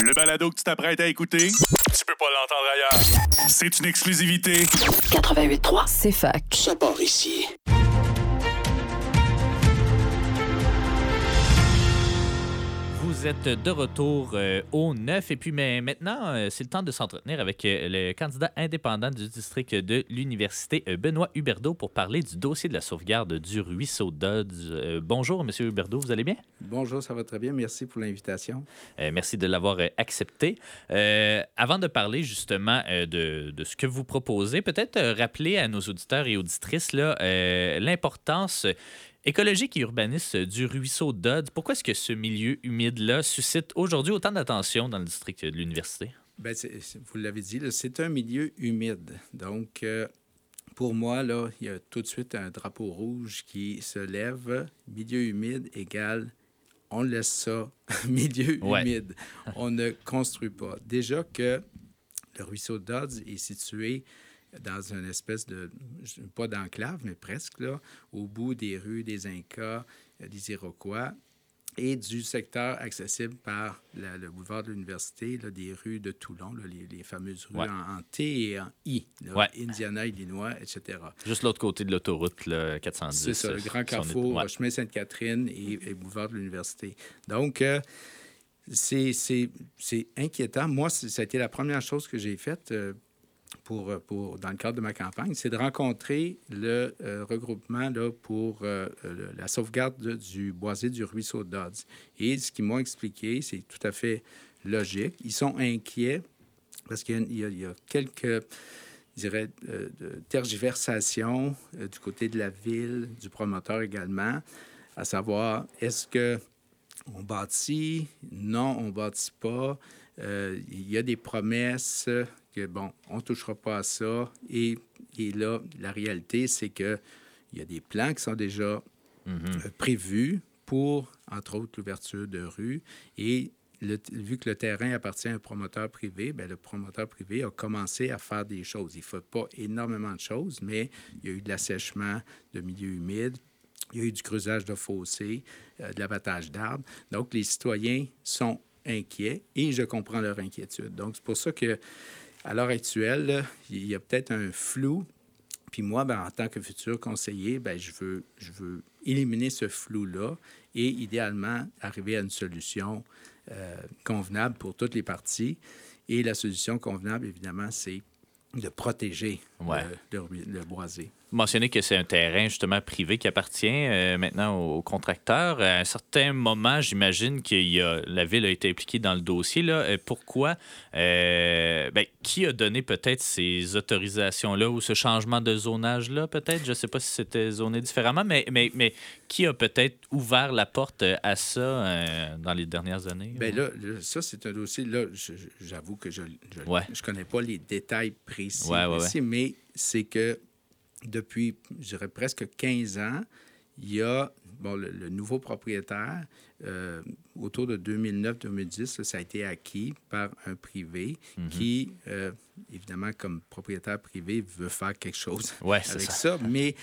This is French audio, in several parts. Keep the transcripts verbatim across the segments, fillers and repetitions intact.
Le balado que tu t'apprêtes à écouter, tu peux pas l'entendre ailleurs. C'est une exclusivité. quatre-vingt-huit trois, C'est fac. ça part ici. Vous êtes de retour euh, au neuf et puis mais maintenant, euh, c'est le temps de s'entretenir avec euh, le candidat indépendant du district de l'Université, euh, Benoît Huberdeau, pour parler du dossier de la sauvegarde du ruisseau Dodds. Euh, bonjour, M. Huberdeau, vous allez bien? Bonjour, ça va très bien. Merci pour l'invitation. Euh, merci de l'avoir euh, accepté. Euh, avant de parler justement euh, de, de ce que vous proposez, peut-être euh, rappeler à nos auditeurs et auditrices là, euh, l'importance écologique et urbaniste du ruisseau Dodds. Pourquoi est-ce que ce milieu humide-là suscite aujourd'hui autant d'attention dans le district de l'Université? Bien, c'est, c'est- vous l'avez dit, là, c'est un milieu humide. Donc, euh, pour moi, là, il y a tout de suite un drapeau rouge qui se lève. Milieu humide égale, on laisse ça, milieu Ouais. humide. On ne construit pas. Déjà que le ruisseau Dodds est situé dans une espèce de, je- pas d'enclave, mais presque, là, au bout des rues des Incas, euh, des Iroquois, et du secteur accessible par la- le boulevard de l'Université, là, des rues de Toulon, là, les, les fameuses rues Ouais. en, en T et en I, là, Ouais. Indiana, Illinois, et cetera. Juste l'autre côté de l'autoroute, là, quatre cent dix. C'est ça, le euh, grand si on est- carrefour, ouais. chemin Sainte-Catherine et, et boulevard de l'Université. Donc, euh, c'est, c'est, c'est inquiétant. Moi, c'est- ça a été la première chose que j'ai faite euh, pour, euh, pour, dans le cadre de ma campagne, c'est de rencontrer le euh, regroupement là, pour euh, le- la sauvegarde de- du boisé du ruisseau Dodds. Et ce qu'ils m'ont expliqué, c'est tout à fait logique. Ils sont inquiets parce qu'il y a, il y a- il y a quelques, je dirais, euh, de tergiversations euh, du côté de la ville, du promoteur également, à savoir, est-ce que on bâtit? Non, on bâtit pas. Euh, il y a des promesses que, bon, on ne touchera pas à ça. Et, et là, la réalité, c'est qu'il y a des plans qui sont déjà Mhm. euh, prévus pour, entre autres, l'ouverture de rues. Et le- vu que le terrain appartient à un promoteur privé, bien, le promoteur privé a commencé à faire des choses. Il ne fait pas énormément de choses, mais il y a eu de l'assèchement de milieux humides. Il y a eu du creusage de fossés, euh, de l'abattage d'arbres. Donc, les citoyens sont inquiets et je comprends leur inquiétude. Donc, c'est pour ça que à l'heure actuelle, là, il y a peut-être un flou. Puis moi, ben, en tant que futur conseiller, ben, je veux, je veux éliminer ce flou-là et idéalement arriver à une solution euh, convenable pour toutes les parties. Et la solution convenable, évidemment, c'est de protéger Ouais. le, le- le boisé. Vous mentionnez que c'est un terrain justement privé qui appartient euh, maintenant aux, aux contracteurs. À un certain moment, j'imagine que la ville a été impliquée dans le dossier. Là. Euh, Pourquoi? Euh, ben, qui a donné peut-être ces autorisations-là ou ce changement de zonage-là, peut-être? Je ne sais pas si c'était zoné différemment, mais, mais, mais qui a peut-être ouvert la porte à ça euh, dans les dernières années? Bien là, là, ça, c'est un dossier, là, je- je- j'avoue que je ne je, Ouais. je connais pas les détails précis, Ouais, ouais, précis, mais c'est que depuis, je dirais, presque quinze ans, il y a, bon, le, le nouveau propriétaire, euh, autour de deux mille neuf deux mille dix, là, ça a été acquis par un privé Mhm. qui, euh, évidemment, comme propriétaire privé, veut faire quelque chose Ouais, c'est avec ça. ça. Mais,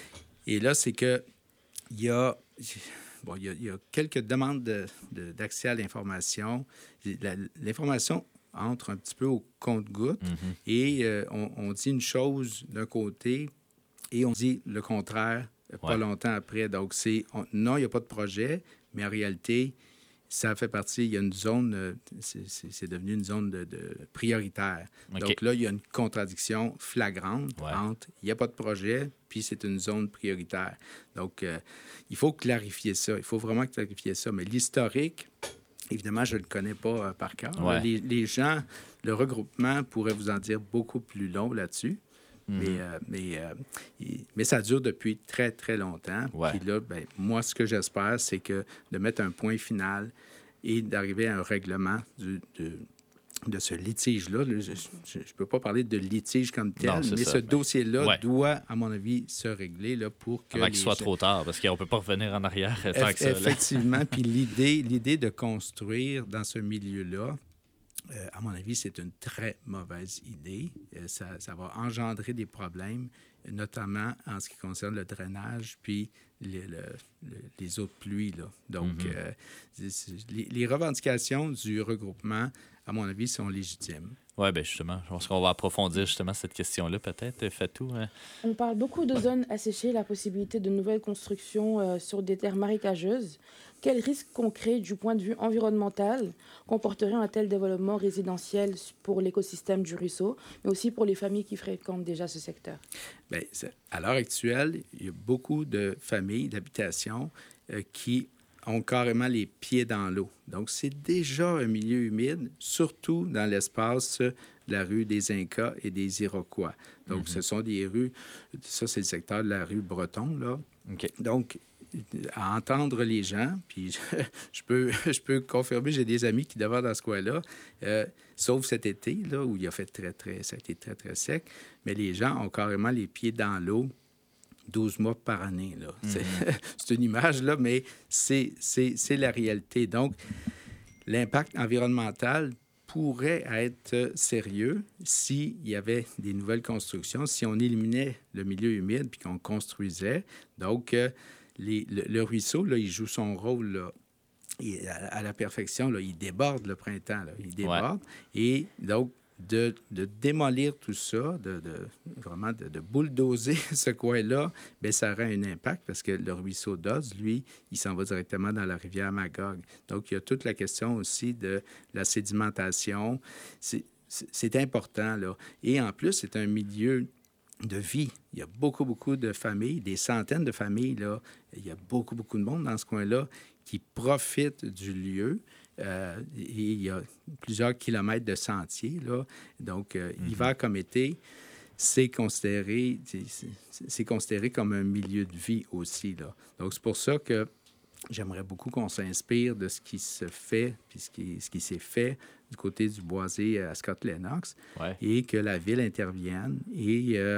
et là, c'est que il y a, bon, il y a, il y a quelques demandes de- de- d'accès à l'information. La- L'information entre un petit peu au compte-gouttes Mhm. et euh, on, on dit une chose d'un côté et on dit le contraire euh, pas Ouais. longtemps après. Donc, c'est on- non, il n'y a pas de projet, mais en réalité, ça fait partie, il y a une zone, euh, c'est- c'est c'est devenu une zone de, de prioritaire. OK. Donc là, il y a une contradiction flagrante Ouais. entre il n'y a pas de projet, puis c'est une zone prioritaire. Donc, euh, il faut clarifier ça. Il faut vraiment clarifier ça. Mais l'historique, évidemment, je ne le connais pas euh, par cœur. Ouais. Les, les gens, le regroupement pourrait vous en dire beaucoup plus long là-dessus. Mhm. Mais, euh, mais, euh, il- mais ça dure depuis très, très longtemps. Ouais. Puis là, ben, moi, ce que j'espère, c'est que de mettre un point final et d'arriver à un règlement du- de, de ce litige-là. Là, je ne peux pas parler de litige comme tel, Non, c'est mais ça, ce mais- dossier-là Ouais. doit, à mon avis, se régler là, pour que... Avant les qu'il soit gens- trop tard, parce qu'on ne peut pas revenir en arrière tant Eff- que ça. là. Effectivement. Puis l'idée, l'idée de construire dans ce milieu-là, euh, à mon avis, c'est une très mauvaise idée. Euh, ça, ça va engendrer des problèmes, notamment en ce qui concerne le drainage, puis les, le, le, les eaux de pluie. Là. Donc, mm-hmm. euh, c'est, c'est, les, les revendications du regroupement, à mon avis, sont légitimes. Oui, bien justement, je pense qu'on va approfondir justement cette question-là, peut-être, Fatou. Hein? On parle beaucoup de zones asséchées, la possibilité de nouvelles constructions euh, sur des terres marécageuses. Quels risques concrets du point de vue environnemental comporterait un tel développement résidentiel pour l'écosystème du ruisseau, mais aussi pour les familles qui fréquentent déjà ce secteur? Bien, à l'heure actuelle, il y a beaucoup de familles, d'habitations euh, qui ont carrément les pieds dans l'eau. Donc, c'est déjà un milieu humide, surtout dans l'espace de la rue des Incas et des Iroquois. Donc, mm-hmm. ce sont des rues, ça, c'est le secteur de la rue Breton, là. Okay. Donc, à entendre les gens, puis je, je, peux, je peux confirmer, j'ai des amis qui demeurent dans ce coin-là, euh, sauf cet été, là, où il a fait très, très, ça a été très, très sec, mais les gens ont carrément les pieds dans l'eau douze mois par année. Là. Mm-hmm. C'est, c'est une image, là, mais c'est, c'est, c'est la réalité. Donc, l'impact environnemental pourrait être sérieux s'il y avait des nouvelles constructions, si on éliminait le milieu humide puis qu'on construisait. Donc, euh, les, le, le ruisseau, là, il joue son rôle là, il, à, à la perfection. Là, il déborde le printemps. Là, il déborde. Ouais. Et donc, De, de démolir tout ça, de, de vraiment de, de bulldozer ce coin-là, bien, ça aurait un impact parce que le ruisseau d'Oz, lui, il s'en va directement dans la rivière Magog. Donc, il y a toute la question aussi de la sédimentation. C'est, c'est, c'est important, là. Et en plus, c'est un milieu de vie. Il y a beaucoup, beaucoup de familles, des centaines de familles, là. Il y a beaucoup, beaucoup de monde dans ce coin-là qui profitent du lieu. Euh, et il y a plusieurs kilomètres de sentiers, là. Donc, euh, mm-hmm. hiver comme été, c'est considéré, c'est, c'est, c'est considéré comme un milieu de vie aussi, là. Donc, c'est pour ça que j'aimerais beaucoup qu'on s'inspire de ce qui se fait, puis ce qui, ce qui s'est fait du côté du boisé à Scott-Lennox, ouais. et que la ville intervienne et euh,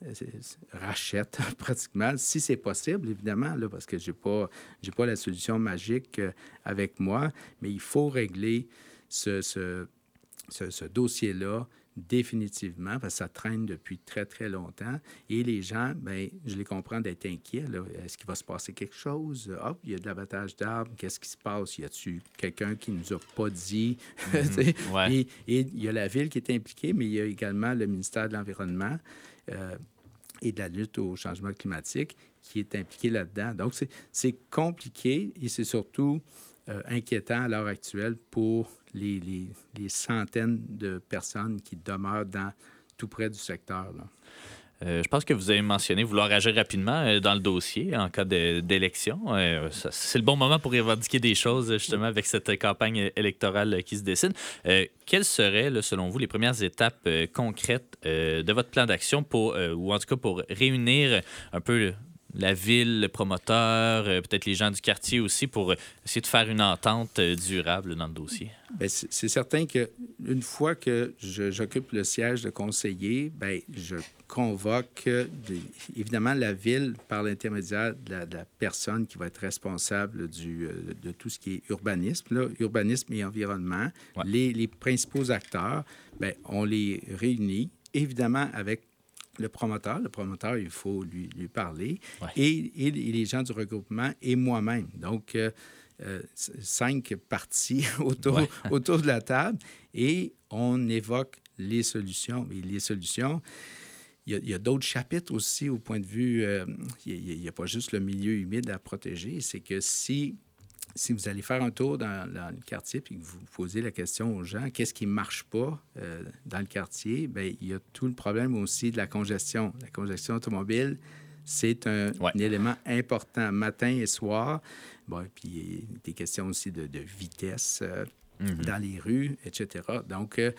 rachète pratiquement, si c'est possible, évidemment, là, parce que je n'ai pas, j'ai pas la solution magique euh, avec moi, mais il faut régler ce, ce, ce, ce dossier-là définitivement, parce que ça traîne depuis très, très longtemps. Et les gens, bien, je les comprends d'être inquiets. Là. Est-ce qu'il va se passer quelque chose? Hop, il y a de l'abattage d'arbres. Qu'est-ce qui se passe? Y a-t-il quelqu'un qui ne nous a pas dit? Mm-hmm. Ouais. Et, et il y a la ville qui est impliquée, mais il y a également le ministère de l'Environnement euh, et de la lutte au changement climatique qui est impliqué là-dedans. Donc, c'est, c'est compliqué et c'est surtout euh, inquiétant à l'heure actuelle pour Les, les, les centaines de personnes qui demeurent dans, tout près du secteur. Là. Euh, je pense que vous avez mentionné vouloir agir rapidement euh, dans le dossier en cas de, d'élection. Euh, ça, c'est le bon moment pour revendiquer des choses, justement, avec cette campagne électorale qui se dessine. Euh, quelles seraient, là, selon vous, les premières étapes euh, concrètes euh, de votre plan d'action pour, euh, ou en tout cas pour réunir un peu la ville, le promoteur, euh, peut-être les gens du quartier aussi, pour essayer de faire une entente euh, durable dans le dossier? Bien, c'est, c'est certain qu'une fois que je, j'occupe le siège de conseiller, bien, je convoque de, évidemment la ville par l'intermédiaire de la, de la personne qui va être responsable du, de tout ce qui est urbanisme, là, urbanisme et environnement. Ouais. Les, les principaux acteurs, bien, on les réunit, évidemment avec le promoteur. Le promoteur, il faut lui, lui parler. Ouais. Et, et les gens du regroupement et moi-même. Donc, euh, euh, cinq parties autour, ouais. autour de la table. Et on évoque les solutions. Et les solutions, il y a, il y a d'autres chapitres aussi au point de vue... Euh, il n'y a, a pas juste le milieu humide à protéger. C'est que si... Si vous allez faire un tour dans, dans le quartier et que vous posez la question aux gens, qu'est-ce qui ne marche pas euh, dans le quartier, bien, il y a tout le problème aussi de la congestion. La congestion automobile, c'est un, ouais. un élément important matin et soir. Bon, puis il y a des questions aussi de, de vitesse euh, mm-hmm. dans les rues, et cetera. Donc, euh,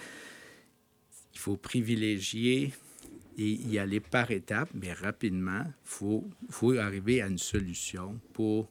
il faut privilégier et y aller par étapes, mais rapidement, il faut, faut arriver à une solution pour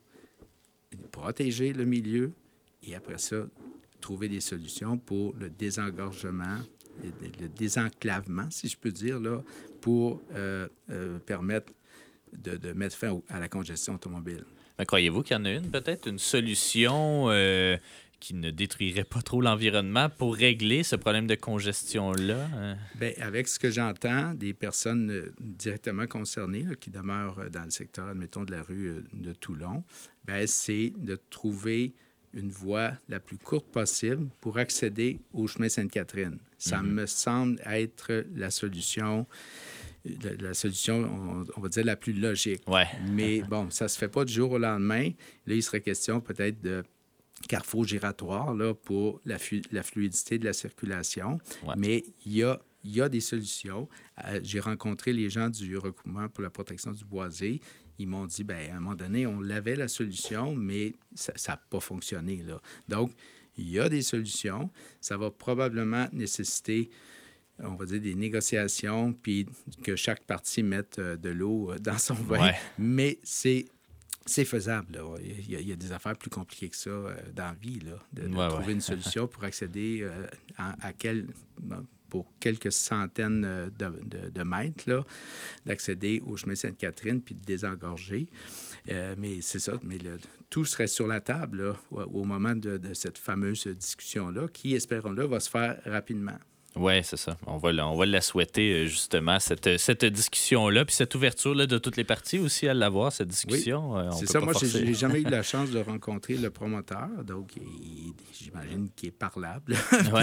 protéger le milieu et après ça, trouver des solutions pour le désengorgement, le désenclavement, si je peux dire, là, pour euh, euh, permettre de, de mettre fin à la congestion automobile. Mais croyez-vous qu'il y en a une, peut-être, une solution euh, qui ne détruirait pas trop l'environnement pour régler ce problème de congestion-là? Hein? Bien, avec ce que j'entends des personnes euh, directement concernées là, qui demeurent dans le secteur, admettons, de la rue euh, de Toulon, bien, c'est de trouver une voie la plus courte possible pour accéder au chemin Sainte-Catherine. Ça mm-hmm. me semble être la solution, la, la solution, on, on va dire, la plus logique. Ouais. Mais bon, ça ne se fait pas du jour au lendemain. Là, il serait question peut-être de carrefour giratoire là, pour la, fu- la fluidité de la circulation. Ouais. Mais il y a, il y a des solutions. Euh, j'ai rencontré les gens du regroupement pour la protection du boisé. Ils m'ont dit, bien, à un moment donné, on avait la solution, mais ça n'a pas fonctionné. Là. Donc, il y a des solutions. Ça va probablement nécessiter, on va dire, des négociations, puis que chaque partie mette de l'eau dans son vin. Ouais. Mais c'est, c'est faisable. Là. Il, y a, il y a des affaires plus compliquées que ça euh, dans la vie, là, de, de ouais, trouver ouais. une solution pour accéder euh, à, à quel... Bon, pour quelques centaines de, de, de mètres, là, d'accéder au chemin Sainte-Catherine puis de désengorger. Euh, mais c'est ça, mais le, tout serait sur la table là, au, au moment de, de cette fameuse discussion-là qui, espérons-le, va se faire rapidement. Oui, c'est ça. On va, on va la souhaiter, justement, cette, cette discussion-là, puis cette ouverture-là de toutes les parties aussi à l'avoir, cette discussion. Oui, on c'est peut ça. pas Moi, forcer. j'ai, j'ai jamais eu la chance de rencontrer le promoteur, donc il, j'imagine qu'il est parlable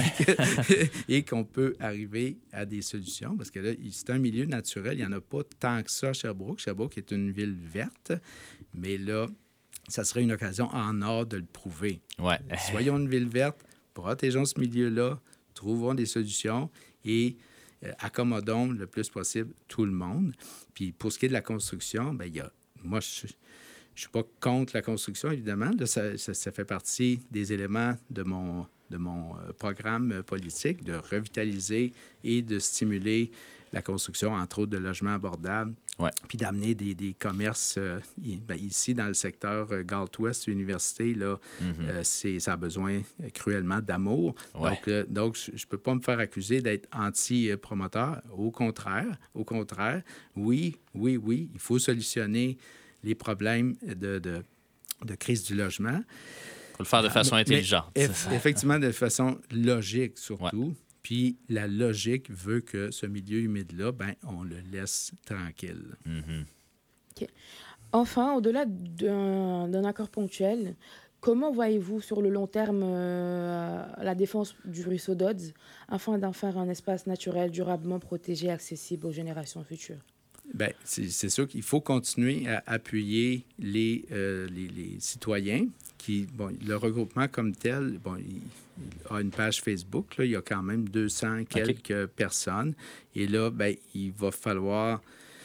ouais. et qu'on peut arriver à des solutions, parce que là, c'est un milieu naturel. Il n'y en a pas tant que ça à Sherbrooke. Sherbrooke est une ville verte, mais là, ça serait une occasion en or de le prouver. Ouais. Soyons une ville verte, protégeons ce milieu-là, trouvons des solutions et euh, accommodons le plus possible tout le monde. Puis pour ce qui est de la construction, bien, il y a, moi, je ne suis pas contre la construction, évidemment. Là, ça, ça, ça fait partie des éléments de mon, de mon euh, programme politique, de revitaliser et de stimuler la construction, entre autres, de logements abordables, ouais. puis d'amener des, des commerces euh, bien, ici, dans le secteur euh, Galt-Ouest Université, là, mm-hmm. euh, c'est, ça a besoin cruellement d'amour. Ouais. Donc, euh, donc je ne peux pas me faire accuser d'être anti-promoteur. Au contraire, au contraire, oui, oui, oui, il faut solutionner les problèmes de, de, de crise du logement. Il faut le faire de façon mais, intelligente. Mais, eff- effectivement, de façon logique, surtout. Ouais. Puis la logique veut que ce milieu humide-là, ben, on le laisse tranquille. Mm-hmm. Okay. Enfin, au-delà d'un, d'un accord ponctuel, comment voyez-vous sur le long terme euh, la défense du ruisseau d'Odds afin d'en faire un espace naturel durablement protégé, accessible aux générations futures? Bien, c'est, c'est sûr qu'il faut continuer à appuyer les, euh, les, les citoyens qui, bon, le regroupement comme tel, bon, il, il a une page Facebook, là, il y a quand même deux cents quelques okay. personnes. Et là, bien, il va falloir,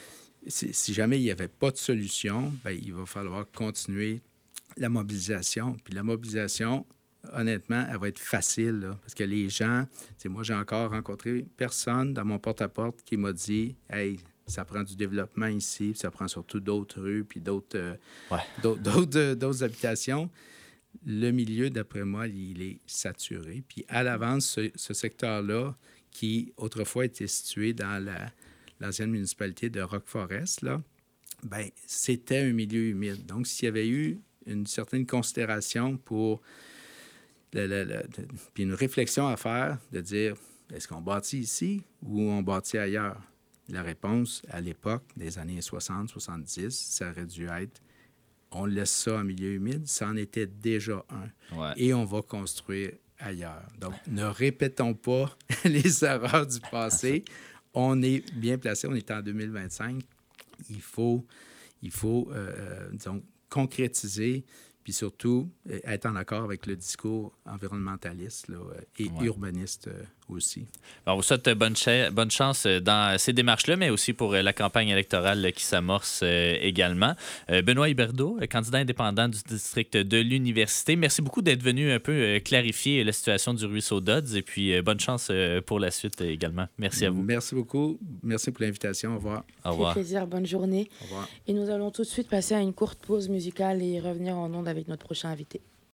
si, si jamais il n'y avait pas de solution, bien, il va falloir continuer la mobilisation. Puis la mobilisation, honnêtement, elle va être facile, là, parce que les gens, moi, j'ai encore rencontré personne dans mon porte-à-porte qui m'a dit « Hey, ça prend du développement ici, puis ça prend surtout d'autres rues, puis d'autres, euh, ouais. d'autres, d'autres, euh, d'autres habitations. » Le milieu, d'après moi, il est saturé. Puis à l'avance, ce, ce secteur-là, qui autrefois était situé dans la, l'ancienne municipalité de Rock-Forest, là, bien, c'était un milieu humide. Donc, s'il y avait eu une certaine considération pour... Le, le, le, de, puis une réflexion à faire, de dire, est-ce qu'on bâtit ici ou on bâtit ailleurs? La réponse, à l'époque, des années soixante soixante-dix, ça aurait dû être on laisse ça en milieu humide, ça en était déjà un. Ouais. Et on va construire ailleurs. Donc, ne répétons pas les erreurs du passé. On est bien placé, on est en deux mille vingt-cinq. Il faut, il faut euh, disons, concrétiser, puis surtout être en accord avec le discours environnementaliste là, et ouais. urbaniste euh, aussi. On vous souhaite bonne, ch- bonne chance dans ces démarches-là, mais aussi pour la campagne électorale qui s'amorce euh, également. Euh, Benoît Huberdeau, candidat indépendant du district de l'Université, merci beaucoup d'être venu un peu euh, clarifier la situation du ruisseau d'Odds et puis euh, bonne chance euh, pour la suite euh, également. Merci à vous. Merci beaucoup. Merci pour l'invitation. Au revoir. Au revoir. Ça fait plaisir. Bonne journée. Au revoir. Et nous allons tout de suite passer à une courte pause musicale et revenir en ondes avec notre prochain invité.